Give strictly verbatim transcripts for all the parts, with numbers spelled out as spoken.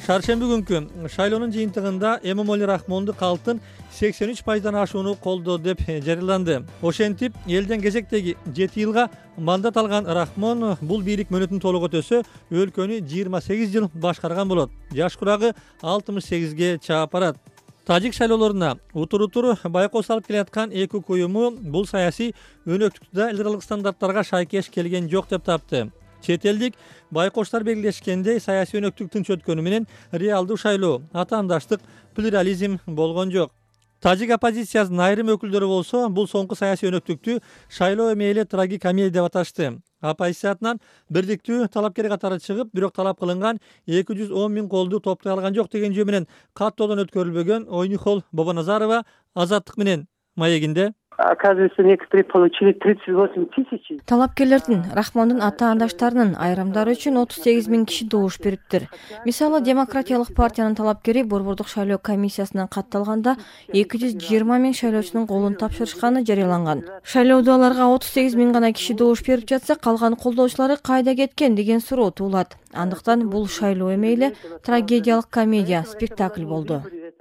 Шаршемби күнкү шайлоонун жыйынтыгында Эмомали Рахмонду калктын сексен үч пайыздан ашууну колдоо деп жарыяланды. Ошентип, элден кезектеги жети жылга мандат алган Рахмон бул бийлик мөөнөтүн толук өтөсө, өлкөнү жыйырма сегиз жыл башкарган болот. Жаш курагы алтымыш сегизге чаап барат. Тажик шайлоолоруна утур-утур байкоо салып келаткан эки уюму бул саясий өнөктүктө элдералык стандарттарга шайкеш келген жок деп тапты. Чет элдик байкоочтор белгилешкендей, саясий өнөктүктүн чөткөнү менен реалдуу шайлоо, атаандаштык, плюрализм болгон жок. Тажик оппозициясынын айрым өкүлдөрү болсо, бул соңку саясий өнөктүктү шайлоо эмейли трагикомедия деп аташты. Оппозициянан бирдиктүү талапкер катары чыгып, бирок талап кылынган эки жүз он миң колду топтой алган жок деген жөө менен каттоодон өткөрүлбөгөн Ойнихол Бобоназарова Азаттык менен маегинде. Оказывается, некоторые получили тридцать восемь тысяч. Талапкерлердин, Рахмондун ата-андаштарынын айрымдары үчүн отуз сегиз миң киши добуш бериптир. Мисалы, Демократиялык партиянын талапкери Борбордук шайлоо комиссиясынан катталганда эки жүз жыйырма миң шайлоочунун колун тапшырышканы жарыяланган. Шайлоодо аларга отуз сегиз миң гана киши добуш берип жатса, калган колдоочулары кайда кеткен деген суроо туулат. Андыктан бул шайлоо эмейли трагедиялык комедия, спектакль болду.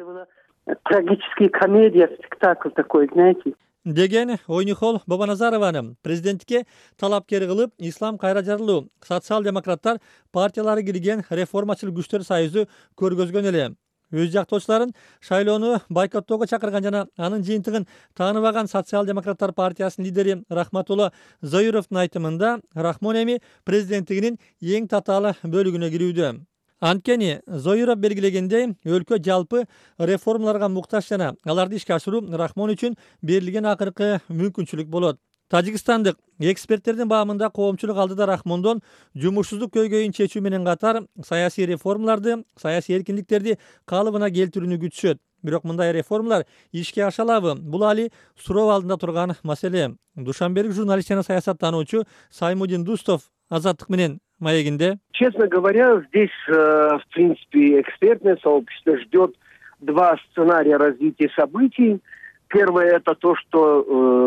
Трагический комедия, спектакль такой, знаете. Деген Ойнихол Бобоназарованын президенттикке талапкер кылып, Ислам кайра жарылуу социал-демократтар партиялары кирген реформачыл күчтөр союзу көргөзгөн эле. Өз жактоочуларын шайлоону бойкоттоого чакырган жана анын жыйынтыгын тааныбаган социал-демократтар партиясынын лидери Рахматулла Зоюровдун айтымында, Рахмон эми президенттигинин эң татаал бөлүгүнө кирүүдө. Анткени Зоюров белгилегендей, өлкө жалпы реформаларга муктаж жана аларды ишке ашыруу Рахмон үчүн берилген акыркы мүмкүнчүлүк болот. Тажикстандык эксперттердин баамында коомчулук алдыда Рахмондон жумушсуздук көйгөйүн чечүү менен катар саясий реформаларды, саясий эркиндиктерди калыбына келтирүүнү күтүшөт. Бирок мындай реформалар ишке аша алабы? Бул али суроо алдында турган маселе. Душанбелик журналист жана саясаттануучу Саймудин Дустов Азаттык менен маегинде. Честно говоря, здесь, в принципе, экспертное сообщество ждет два сценария развития событий. Первое — это то, что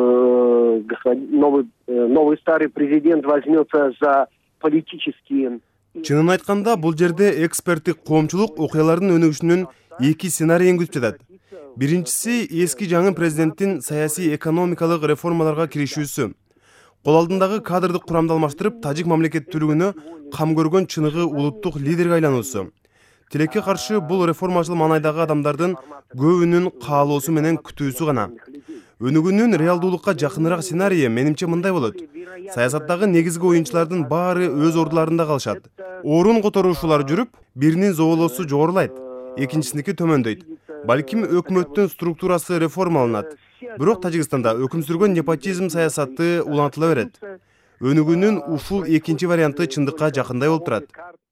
э, господин, новый, э, новый старый президент возьмется за политические... Чынын айтканда, бул жерде эксперттик коомчулук окуялардын өнүгүшүнүн эки сценарийин күтүп жатат. Биринчиси эски жаңы президенттин саясий экономикалык реформаларга киришүүсү. Кол алдындагы кадрдык курамды алмаштырып, тажик мамлекеттүүлүгүнө кам көргөн чыныгы улуттук лидерге айлануусу. Тилекке каршы бул реформачыл маанайдагы адамдардын көбүнүн каалоосу менен күтүүсү гана. Өнүгүүнүн реалдуулукка жакыныраак сценарийи менимче мындай болот. Саясаттагы негизги оюнчулардын баары өз ордуларында калышат. Орун которушуулар жүрүп, биринин зоолосу жогорулайт, экинчисиники төмөндөйт. Балким өкмөттүн структурасы реформаланат. Бирок Тажикстанда өкүм сүргөн непотизм саясаты улантыла берет. Өнүгүүнүн ушул экинчи варианты чындыкка жакындай болуп турат.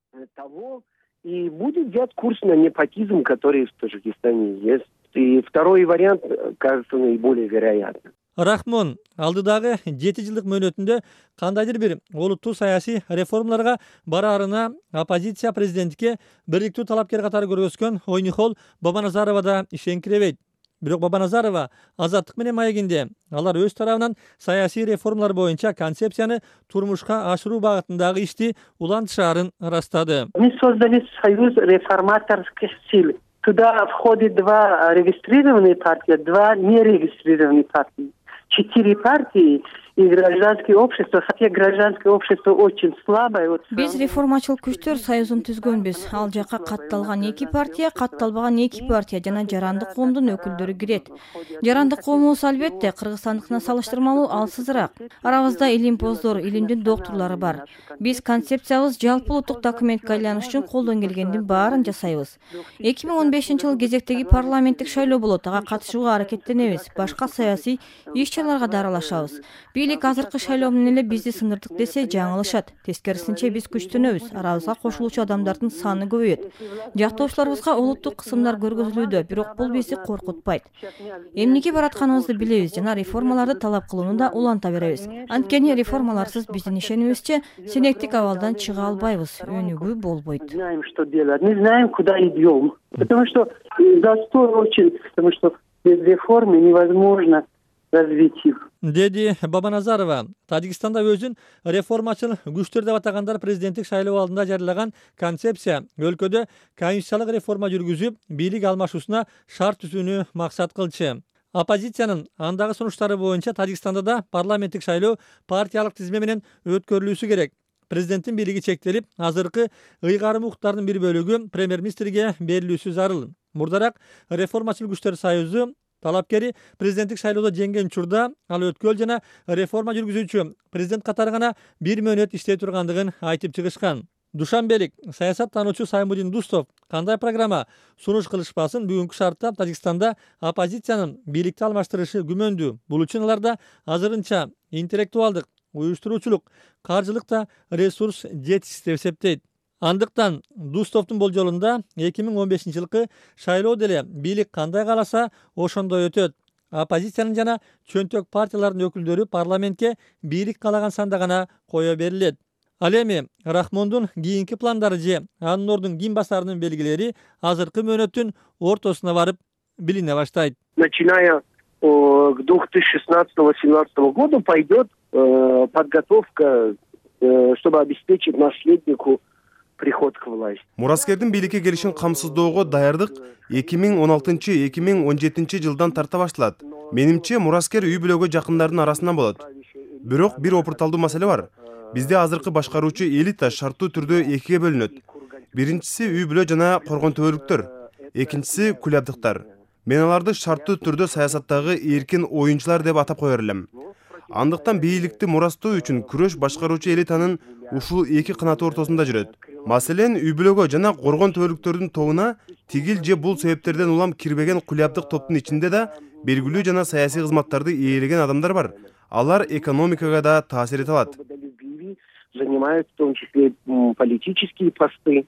И будет взят курс на непотизм, который в Таджикистане есть. И второй вариант кажется наиболее вероятным. Рахмон алдыдагы жети жылдык мөөнөтүндө кандайдыр бир олуттуу саясий реформаларга бараарына оппозиция президенттикке бирдиктүү талапкер катары көргөзгөн Ойнихол Бобоназарова да ишенкиребейт. Бирок Бобоназарова Азаттык менен маегинде алар өз тарабынан саясий реформалар боюнча концепцияны турмушка ашыруу багытындагы ишти улантышаарын ырастады. Мы создали союз реформаторских сил. Туда входят два регистрированные партии, два нерегистрированные партии. Четыре партии и гражданское общество, хотя гражданское общество очень слабое. Вот... Биз реформачыл күчтөр союзун түзгөнбүз. Ал жака катталган эки партия, катталбаган эки партия жана жарандык коомдун өкүлдөрү кирет. Жарандык коомубуз албетте Кыргызстандыкына салыштырмалуу алсызыраак. Арабызда илимпоздор, илимдин доктурлары бар. Биз концепциябыз жалпы улуттук документке айланыш үчүн колдон келгендин баарын жасайбыз. эки миң он бешинчи жылы кезектеги парламенттик шайлоо болот, ага катышууга аракеттенебиз. Башка саясий иш-чараларга да аралашабыз. Бийлик азыркы шайлоо менен эле бизди сындырдык десе жаңылышат. Тескерисинче биз күчтөнөбүз. Арабызга кошулуучу адамдардын саны көбөйөт. Жактоочуларыбызга улуттук кысымдар көргөзүлүүдө, бирок бул бизди коркутпайт. Эмнеге баратканыбызды билебиз жана реформаларды талап кылууну да уланта беребиз. Анткени реформаларсыз биздин ишенибизче сенектик абалдан чыга албайбыз. Өнүгүү болбойт. Знаем, что делать. Мы знаем, куда идем. Потому что застой очень, потому что без реформы невозможно развитие. деди Бабаназарова. Тажикстанда өзүн реформачыл күчтөр деп атагандар президенттик шайлоо алдында жарыяган концепция өлкөдө конституциялык реформа жүргүзүп, бийлик алмашуусуна шарт түзүүнү максат кылчу. Оппозициянын андагы сунуштары боюнча Тажикстанда да парламенттик шайлоо партиялык тизме менен өткөрүлүүсү керек. Президенттин бийлиги чектелип, азыркы ыйгарым укуктардын бир бөлүгү премьер-министрге берилүүсү зарыл. Мурдараак реформачыл күчтөр союзу талапкери президенттик шайлоодо жеңген учурда ал өткөл жана реформа жүргүзүүчү президент катары гана бир мөөнөт иштей тургандыгын айтып чыгышкан. Душанбелик саясаттануучу Саймудин Дустов кандай программа сунуш кылышпасын бүгүнкү шартта Тажикстанда оппозициянын бийликти алмаштырышы күмөндүү. Бул үчүн аларда азырынча интеллектуалдык, уюштуруучулук, каржылык да ресурс жетишсиз деп эсептейт. Андыктан Дустовдун болжолунда эки миң он бешинчи жылкы шайлоо деле бийлик кандай кааласа ошондой өтөт. Оппозициянын жана чөнтөк партиялардын өкүлдөрү парламентке бийлик каалаган санда гана кое берилет. Ал эми Рахмондун кийинки пландары же анын ордун ким басарынын белгилери азыркы мөөнөттүн ортосуна барып билине баштайт. Начиная к две тысячи шестнадцатому — две тысячи семнадцатому году пойдет э, подготовка, э, чтобы обеспечить наследнику приход к власти. Мураскердин бийликке келишин камсыздоого даярдык эки миң он алтынчы — эки миң он жетинчи жылдан тарта башталат. Менимче мураскер үй бүлөгө жакындардын арасынан болот. Бирок бир опурталдуу маселе бар. Бизде азыркы башкаруучу элита шарттуу түрдө экиге бөлүнөт. Биринчиси үй бүлө жана коргон төбөлүктөр, экинчиси кулябдыктар. Мен аларды шарттуу түрдө саясаттагы эркин оюнчулар деп атап коер элем. Андыктан бийликти мурастоо үчүн күрөш башкаруучу элитанын ушул эки канаты ортосунда жүрөт. Маселен, үй бүлөгө жана коргон төбөлүктөрдүн тобуна тигил же бул себептерден улам кирбеген кулябдык топтун ичинде да белгилүү жана саясий кызматтарды ээлеген адамдар бар. Алар экономикага да таасир эте алат. Занимают в том числе политические посты,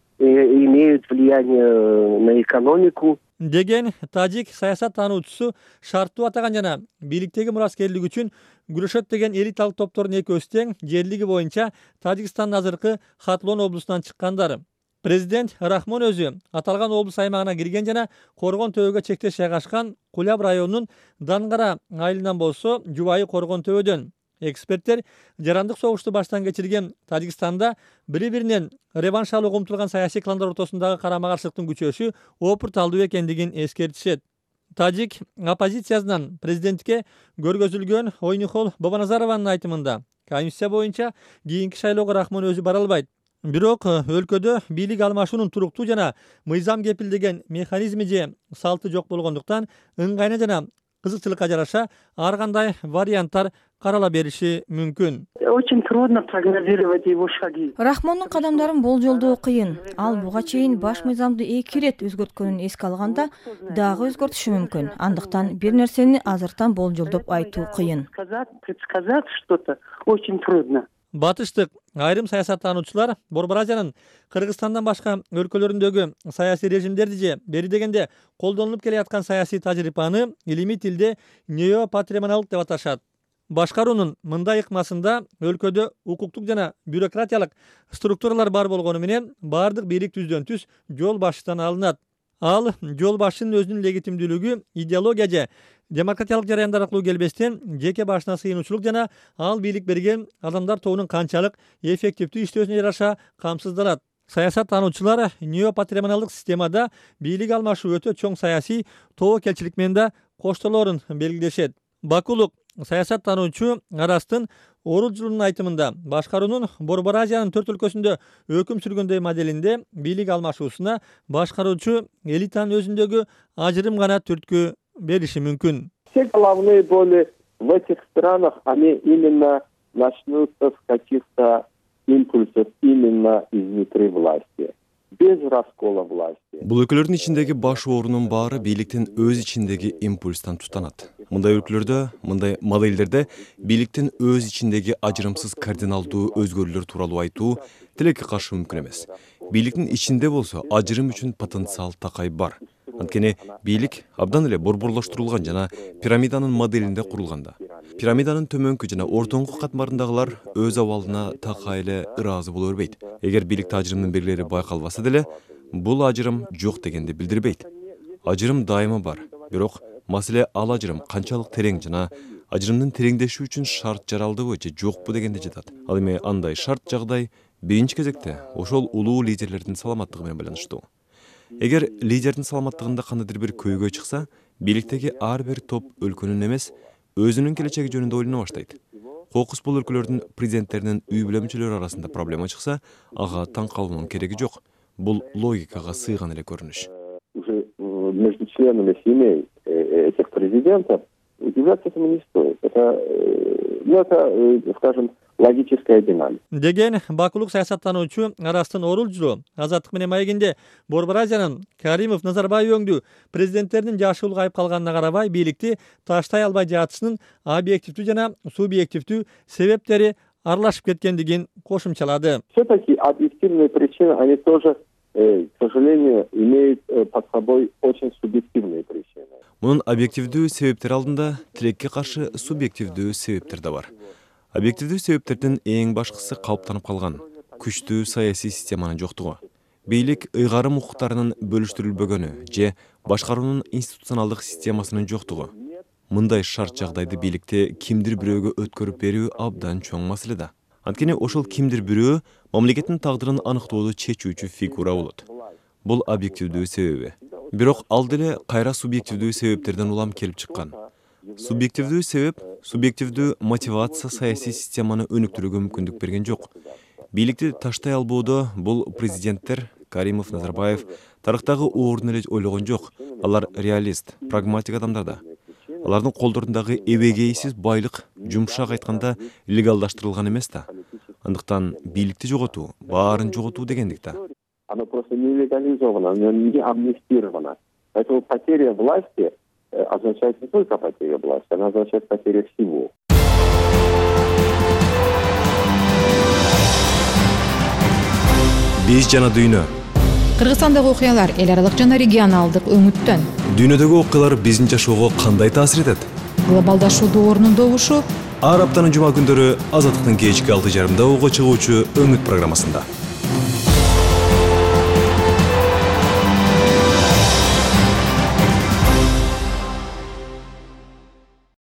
имеют влияние на экономику. Деген тажик саясаттануучусу шарттуу атаган жана бийликтеги мураскерлик үчүн күрөшөт деген элиталык топтордун экөөсү тең жерлиги боюнча Тажикстандын азыркы Хатлон облусунан чыккандар. Президент Рахмон өзү аталган облус аймагына кирген жана Коргон төбөгө чектеш жайгашкан Куляб районунун Дангара айылынан болсо жубайы Коргон төбөдөн. Эксперттер жарандык согушту баштан кечирген Тажикстанда бири-биринен реванш алууга умтулган саясий кландар ортосундагы карама-каршылыктын күчөшү опурталдуу экендигин эскертишет. Тажик оппозициясынан президентке көргөзүлгөн Ойнихол Бабаназарованын айтымында конституция боюнча кийинки шайлоого Рахмон өзү бара албайт. Бирок өлкөдө бийлик алмашуунун туруктуу жана мыйзам кепилдеген механизми же салты жок болгондуктан ыңгайына жана кызыкчылыкка жараша ар кандай варианттар карала бериши мүмкүн. Очень трудно прогнозировать его шаги. Рахмондун кадамдарын болжолдоо кыйын. Ал буга чейин баш мыйзамды эки ирет өзгөрткөнүн эске алганда дагы өзгөртүшү мүмкүн. Андыктан бир нерсени азыртан болжолдоп айтуу кыйын. Предсказать что-то очень трудно. Батыштык айрым саясаттануучулар Борбор Азиянын Кыргызстандан башка өлкөлөрүндөгү саясий режимдерди же бери дегенде колдонулуп келе жаткан саясий тажрыйбаны илимий тилде неопатримоналдык деп аташат. Башкаруунун мындай ыкмасында өлкөдө укуктук жана бюрократиялык структуралар бар болгону менен баардык бийлик түздөн түз жол башчыдан алынат. Ал жол башчынын өзүнүн легитимдүүлүгү идеология же демократиялык жараяндар аркылуу келбестен жеке башына сыйынуучулук жана ал бийлик берген адамдар тобунун канчалык эффективдүү иштөөсүнө жараша камсыздалат. Саясаттануучулар неопатримоналдык системада бийлик алмашуу өтө чоң саясий тобокелчилик менен да коштолоорун белгилешет. Бакулук саясаттануучу Арастын Оружулунун айтымында башкаруунун Борбор Азиянын төрт өлкөсүндө өкүм сүргөндөй моделинде бийлик алмашуусуна башкаруучу элитанын өзүндөгү ажырым гана түрткү бериши мүмкүн. Все головные боли в этих странах, они именно начнутся с каких-то импульсов именно изнутри власти. Без раскола власти. Бул өлкөлөрдүн ичиндеги баш оорунун баары бийликтин өз ичиндеги импульстан туттанат. Мындай өлкөлөрдө, мындай моделдерде бийликтин өз ичиндеги ажырымсыз кардиналдуу өзгөрүүлөр тууралуу айтуу тилекке каршы мүмкүн эмес. Бийликтин ичинде болсо ажырым үчүн потенциал такай бар. Анткени бийлик абдан эле борборлоштурулган жана пирамиданын моделинде курулганда. Пирамиданын төмөнкү жана ортоңку катмарындагылар өз абалына такай эле ыраазы боло бербейт. Эгер бийликте ажырымдын белгилери байкалбаса деле, бул ажырым жок дегенди билдирбейт. Ажырым дайыма бар, бирок маселе ал ажырым канчалык терең жана ажырымдын тереңдеши үчүн шарт жаралдыбы же жокпу дегенде жатат. Ал эми андай шарт жагдай биринчи кезекте ошол улуу лидерлердин саламаттыгы менен байланыштуу. Эгер лидердин саламаттыгында кандайдыр бир көйгөй чыкса, бийликтеги ар бир топ өлкөнүн эмес, өзүнүн келечеги жөнүндө ойлоно баштайт. Кокус бул өлкөлөрдүн президенттеринин үй бүлө мүчөлөрү арасында проблема чыкса, ага таң калуунун кереги жок. Бул логикага сыйган эле көрүнүш. Уже между членами семей этих президентов удивляться этому не стоит. Это, ну, это, скажем, логическая динамика. Деген бакулук саясаттануучу Арастын Орулжу Азаттык менен маегинде Борбор Азиянын Каримов Назарбаев өңдүү президенттеринин жашы улгайып калганына карабай бийликти таштай албай жатышынын объективдүү жана субъективдүү себептери аралашып кеткендигин кошумчалады. Все-таки объективные причины, они тоже, к сожалению, имеют под собой очень субъективные причины. Мунун объективдүү себептер алдында тилекке каршы субъективдүү себептер да бар. Объективдүү себептердин эң башкысы калыптанып калган күчтүү саясий системанын жоктугу. Бийлик ыйгарым укуктарынын бөлүштүрүлбөгөнү же башкаруунун институционалдык системасынын жоктугу. Мындай шарт жагдайды бийликте кимдир бирөөгө өткөрүп берүү абдан чоң маселе да. Анткени ошол кимдир бирөө мамлекеттин тагдырын аныктоодо чечүүчү фигура болот. Бул объективдүү себеби. Бирок ал деле кайра субъективдүү себептерден улам келип чыккан. Субъективдүү себеп, субъективдүү мотивация саясий системаны өнүктүрүүгө мүмкүндүк берген жок. Бийликти таштай албоодо бул президенттер Каримов, Назарбаев тарыхтагы ордун эле ойлогон жок. Алар реалист, прагматик адамдар да. Алардын колдорундагы эбегейсиз байлык жумшак айтканда легалдаштырылган эмес да. Андыктан бийликти жоготуу, баарын жоготуу дегендик да. Оно просто не легализовано, оно не амнистировано. Поэтому потеря власти означает не только потеря власти, она означает потеря всего. Биз жана дүйнө. Кыргызстандагы окуялар эл аралык жана регионалдык өңүттөн. Дүйнөдөгү окуялар биздин жашоого кандай таасир этет? Глобалдашуу доорунун добушу ар аптанын жума күндөрү Азаттыктын кечки алты жарымда угуу чыгуучу өңүт программасында.